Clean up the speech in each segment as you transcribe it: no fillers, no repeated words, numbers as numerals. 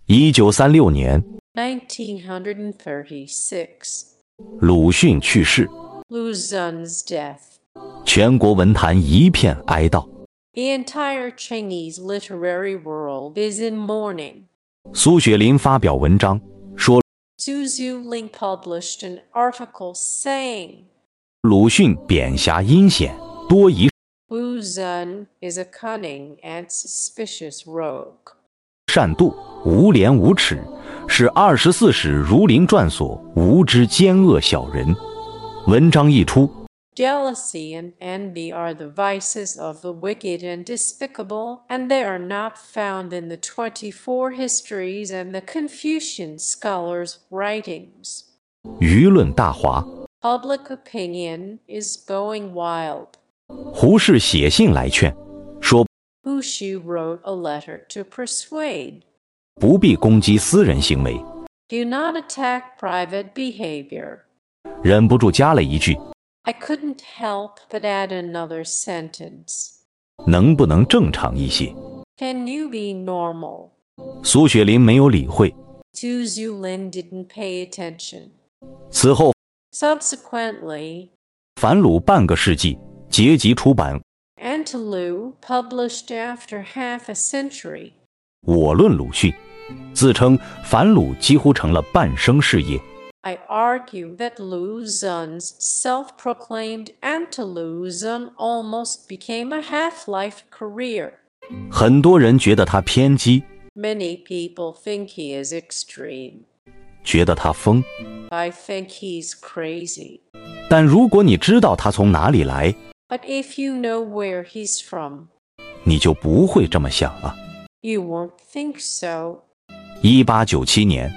1936年， 1936. 鲁迅去世， Lu Xun's death. 全国文坛一片哀悼。 The entire Chinese literary world is in mourning. 苏雪林发表文章说， Zhu Zuling published an article saying 鲁迅贬狭阴险，多疑 Lu Xun is a cunning and suspicious rogue. 善妒，无廉无耻，是24史儒林传所无知奸恶小人。文章一出， Jealousy and envy are the vices of the wicked and despicable, and they are not found in the 24 histories and the Confucian scholars' writings. 舆论大哗。 Public opinion is going wild. 胡适写信来劝，说 Hu Xu wrote a letter to persuade. 不必攻击私人行为， Do not attack private behavior. 忍不住加了一句， I couldn't help but add another sentence. 能不能正常一些？ Can you be normal? 苏雪林没有理会。 Zhu Zulin didn't pay attention. 此后， Subsequently, 反鲁半个世纪结集出版， Antilu published after half a century. 我论鲁迅，自称反鲁几乎成了半生事业。 I argue that Lu Xun's self-proclaimed Antilu Xun almost became a half-life career. 很多人觉得他偏激， Many people think he is extreme. 觉得他疯， I think he's crazy. 但如果你知道他从哪里来， But if you know where he's from, 你就不会这么想了。 you won't think so. 1897年，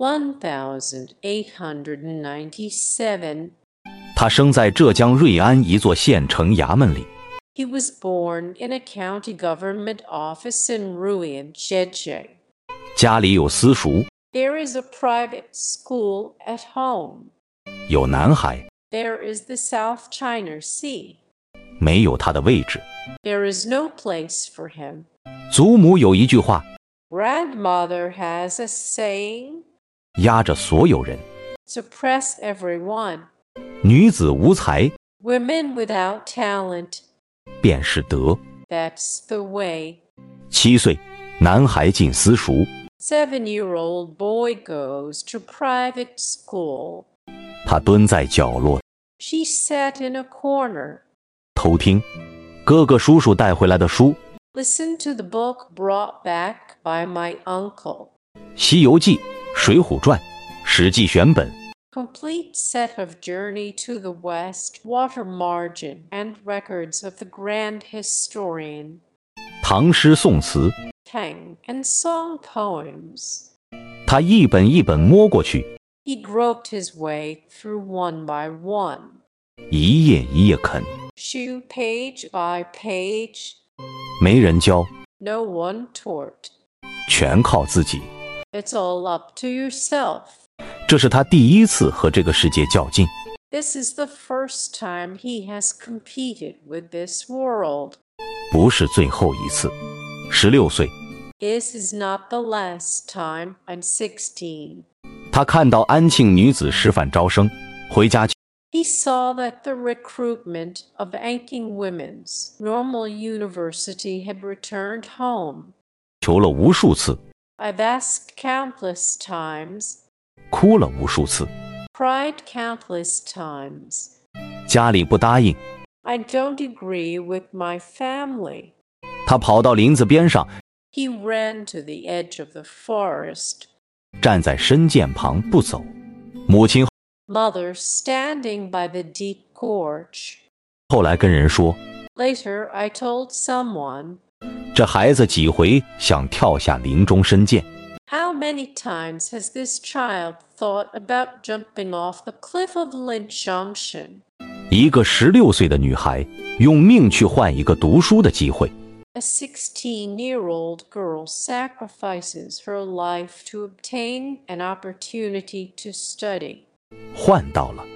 1897. 他生在浙江瑞安一座县城衙门里。 He was born in a county government office in Ruyan, Zhejiang. 家里有私塾， There is a private school at home. 有南海， There is the South China Sea. 没有他的位置。 There is no place for him. 祖母有一句话， Grandmother has a saying, 压着所有人： suppress everyone. 女子无才， Women without talent. 便是德。 That's the way. 7岁，男孩进私塾， 7-year-old boy goes to private school. 他蹲在角落 She sat in a corner. 偷听哥哥叔叔带回来的书， Listen to the book brought back by my uncle. 《西游记》《水浒传》《史记选本》， Complete set of Journey to the West, Water Margin, and records of the grand historian. 唐诗宋词， Tang and song poems. 他一本一本摸过去， He groped his way through one by one. 一页一页啃， Shoe page by page. 没人教， No one taught. 全靠自己。 It's all up to yourself. 这是他第一次和这个世界较劲。 This is the first time he has competed with this world. 不是最后一次。16岁， This is not the last time. I'm 16. 他看到安庆女子师范招生，回家 He saw that the recruitment of Anqing Women's Normal University had returned home. 求了无数次， I've asked countless times, 哭了无数次， cried countless times. 家里不答应。 I don't agree with my family. 他跑到林子边上， He ran to the edge of the forest. 站在深涧旁不走。母亲 Mother standing by the deep gorge. 后来跟人说， Later, I told someone, 这孩子几回想跳下林中深涧。 how many times has this child thought about jumping off the cliff of Lin Junction? 一个16岁的女孩用命去换一个读书的机会。 A 16-year-old girl sacrifices her life to obtain an opportunity to study. 换到了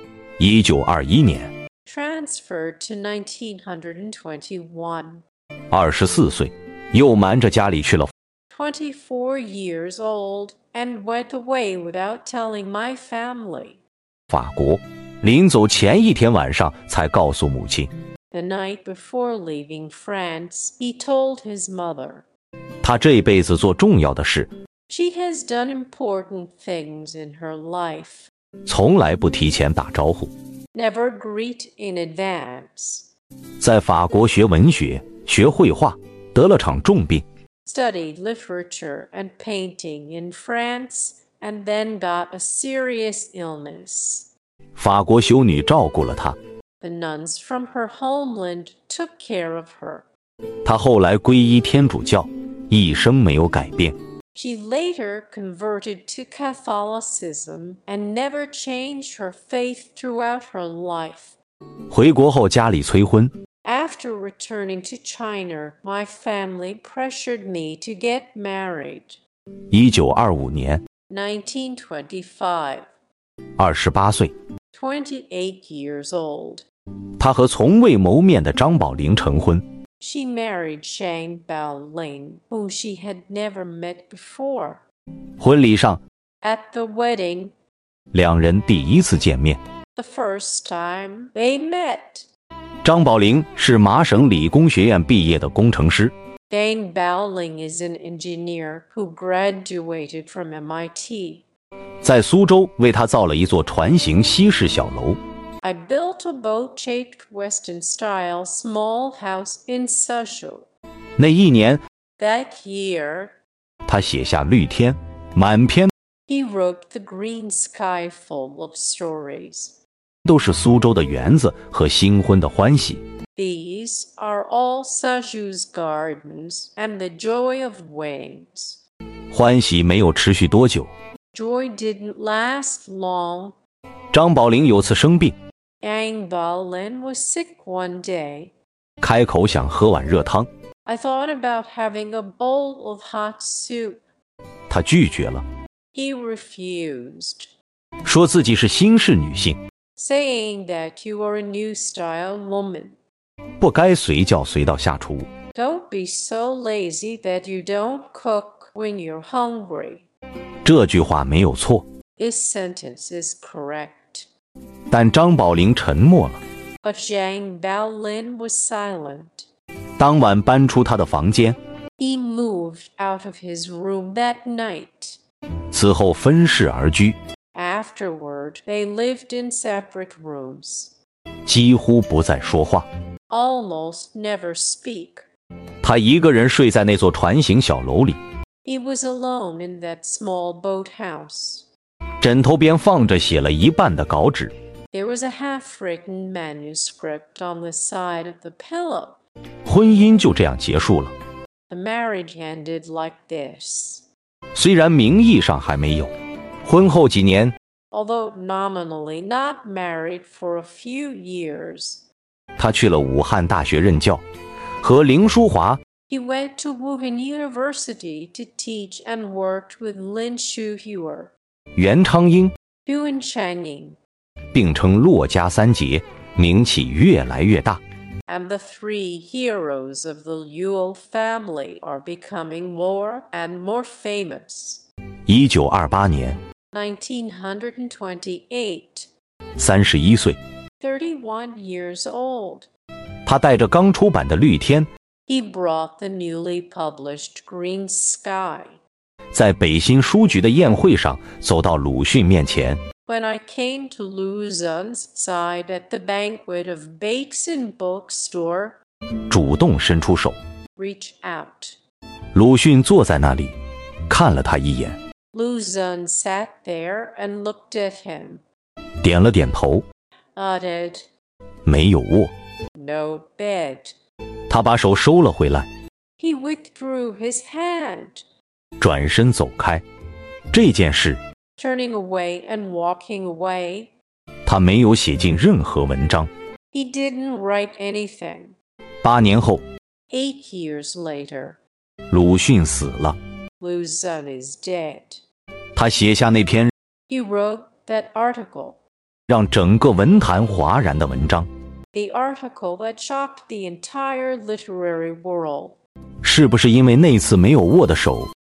1921年， Transferred to 1921. 24岁，又瞒着家里去了。 24 years old and went away without telling my family. 法国，临走前一天晚上才告诉母亲。 The night before leaving France, he told his mother, 他这辈子做重要的事， She has done important things in her life. 从来不提前打招呼。 Never greet in advance. 在法国学文学、学绘画，得了场重病。 Studied literature and painting in France and then got a serious illness. 法国修女照顾了他， The nuns from her homeland took care of her. 他后来皈依天主教，一生没有改变。 She later converted to Catholicism and never changed her faith throughout her life. 回国后家里催婚， After returning to China, my family pressured me to get married. 1925年 1925, ，28岁， 28 years old. 他和从未谋面的张宝玲成婚。 She married Zhang Baoling, whom she had never met before. 婚礼上， At the wedding, 两人第一次见面。 the first time they met, 张宝玲是麻省理工学院毕业的工程师， Zhang Baoling is an engineer who graduated from MIT. 在苏州为他造了一座船形西式小楼。 I built a boat-shaped Western-style small house in Suzhou. 那一年， That year, 他写下《绿天》，满篇 he wrote The Green Sky full of stories. 都是苏州的园子和新婚的欢喜。 These are all Suzhou's gardens and the joy of wings. 欢喜没有持续多久， Joy didn't last long. 张宝玲有次生病， Yang Baolin was sick one day. 开口想喝碗热汤， I thought about having a bowl of hot soup. 他拒绝了， He refused, 说自己是新式女性， saying that you are a new style woman. 不该随叫随到下厨。 Don't be so lazy that you don't cook when you're hungry. 这句话没有错， This sentence is correct. 但张宝玲沉默了。 But Zhang Baolin was silent. 当晚搬出他的房间， He moved out of his room that night. 此后分室而居， Afterward, they lived in separate rooms. 几乎不再说话。 Almost never speak. 他一个人睡在那座船形小楼里， He was alone in that small boathouse. 枕头边放着写了一半的稿纸。 There was a half-written manuscript on the side of the pillow. 婚姻就这样结束了， The marriage ended like this. 虽然名义上还没有。婚后几年， Although nominally not married for a few years, 他去了武汉大学任教，和林淑华、 he went to Wuhan University to teach and worked with Lin Shuhua, 袁昌英 Yuan Changing, 并称骆家三杰，名气越来越大。 and the three heroes of the Yuo family are becoming more and more famous. 1928年， 1928, 31岁， 31 years old, 他带着刚出版的《绿天》， he brought the newly published Green Sky. 在北新书局的宴会上走到鲁迅面前， When I came to Luzon's side at the banquet of Bakeson Bookstore, 主动伸出手。 reach out. 鲁迅坐在那里，看了他一眼， Luzon sat there and looked at him, 点了点头， nodded, 没有握。 no bed. 他把手收了回来， He withdrew his hand, 转身走开。这件事， turning away and walking away. 他没有写进任何文章。 He didn't write anything. 8年后， 8 years later, 鲁迅死了。 Luzon is dead. 他写下那篇 He wrote that article, 让整个文坛哗然的文章， the article that shocked the entire literary world. 是不是因为那次没有握的手，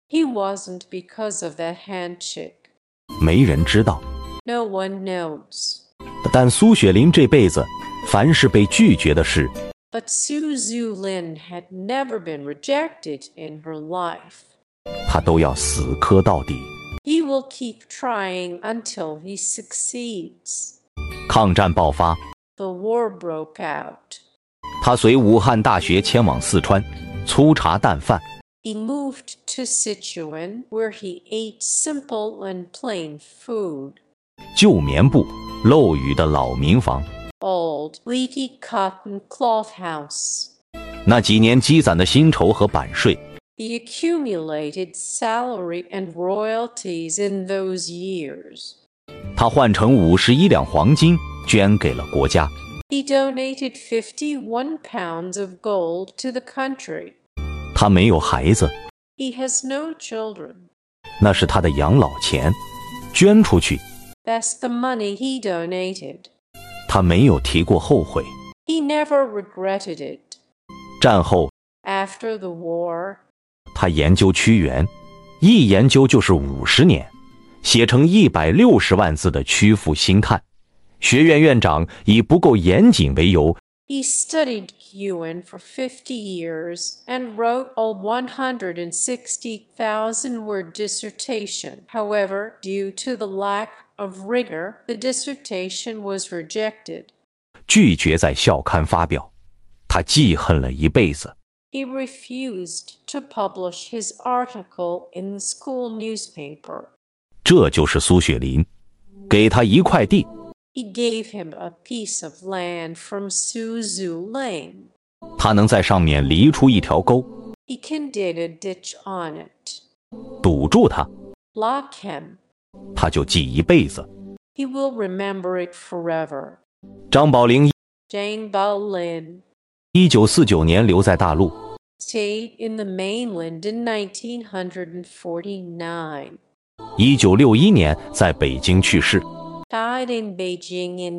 He wasn't because of that handshake. 没人知道。 No one knows. 但苏雪林这辈子，凡是被拒绝的事， But Su Zhu-lin had never been rejected in her life. 她都要死磕到底。 He will keep trying until he succeeds. 抗战爆发， The war broke out. 他随武汉大学迁往四川，粗茶淡饭。 He moved to Sichuan, where he ate simple and plain food. 旧棉布、漏雨的老民房， Old, leaky cotton cloth house. 那几年积攒的薪酬和版税， He accumulated salary and royalties in those years. 他换成51两黄金捐给了国家。 He donated 51 pounds of gold to the country. 他没有孩子， He has no children. 那是他的养老钱，捐出去， That's the money he donated. 他没有提过后悔。 He never regretted it. 战后， After the war, 他研究屈原，一研究就是50年，写成160万字的《曲阜新看》。学院院长以不够严谨为由， he studied Yuan for 50 years and wrote a 160,000-word dissertation. However, due to the lack of rigor, the dissertation was rejected. 拒绝在校刊发表，他记恨了一辈子。 He refused to publish his article in the school newspaper. 这就是苏雪林，给他一块地， He gave him a piece of land from Su Zhu-lin. 他能在上面犁出一条沟， He can dig a ditch on it. 堵住他， Lock him. 他就记一辈子。 He will remember it forever. 张宝玲 Jane Bao-lin 1949年留在大陆， stayed in the mainland in 1949. 1961年在北京去世。 Died in Beijing in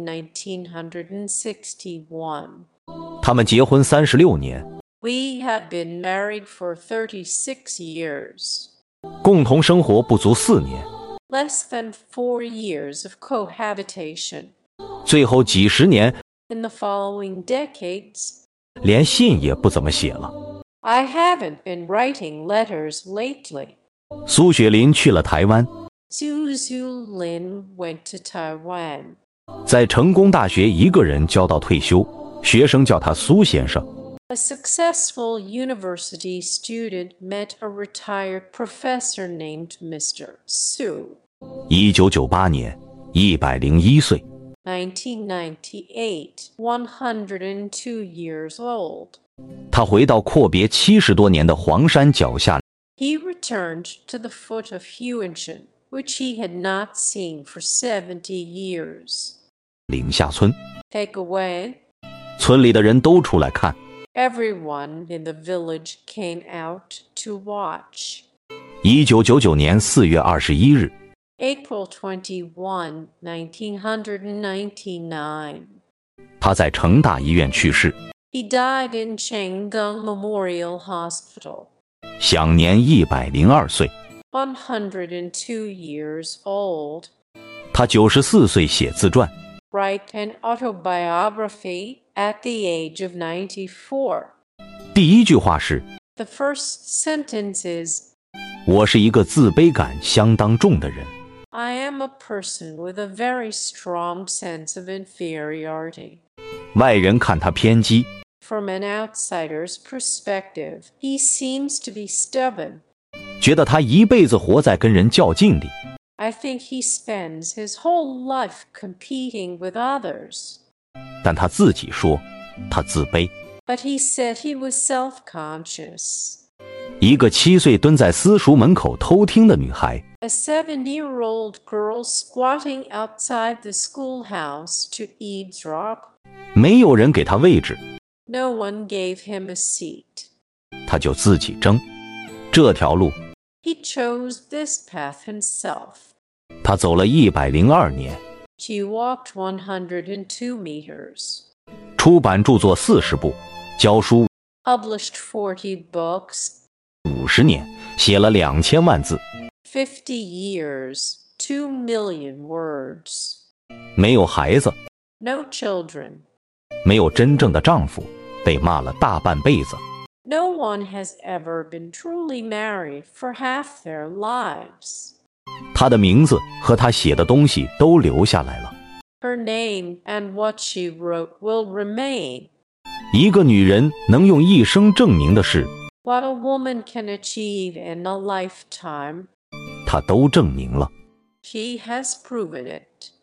1961. 他们结婚36年， We had been married for 36 years. 共同生活不足4年， Less than 4 years of cohabitation. 最后几十年 In the following decades, 连信也不怎么写了。 I haven't been writing letters lately. 苏雪林去了台湾， Su Zhu-lin went to Taiwan. 在成功大学一个人教到退休，学生叫他苏先生。 A successful university student met a retired professor named Mr. Su. 1998年，101岁。 1998, 102 years old. 他回到阔别70多年的黄山脚下， He returned to the foot of Huinshan, which he had not seen for 70 years. 岭下村， Take away. 村里的人都出来看。 Everyone in the village came out to watch. 1999年4月21日， April 21, 1999. 他在成大医院去世， He died in Changgung Memorial Hospital, 享年102岁。 102 years old. 他94岁写自传， Write an autobiography at the age of 94. 第一句话是 The first sentence is, 我是一个自卑感相当重的人。 I am a person with a very strong sense of inferiority. 外人看他偏激， From an outsider's perspective, he seems to be stubborn. 觉得他一辈子活在跟人较劲里。 I think he spends his whole life competing with others. 但他自己说，他自卑。 But he said he was self-conscious. 一个7岁蹲在私塾门口偷听的女孩， A 7-year-old girl squatting outside the schoolhouse to eavesdrop. 没有人给他位置， No one gave him a seat. 他就自己争。这条路， He chose this path himself. 他走了102年， She walked 102 meters. 出版著作40部，教书 Published 40 books. 50年，写了2000万字。 50 years, 2 million words. 没有孩子， No children. 没有真正的丈夫，被骂了大半辈子。 No one has ever been truly married for half their lives. 她的名字和她写的东西都留下来了。 Her name and what she wrote will remain. 一个女人能用一生证明的事， What a woman can achieve in a lifetime, 她都证明了。 she has proven it.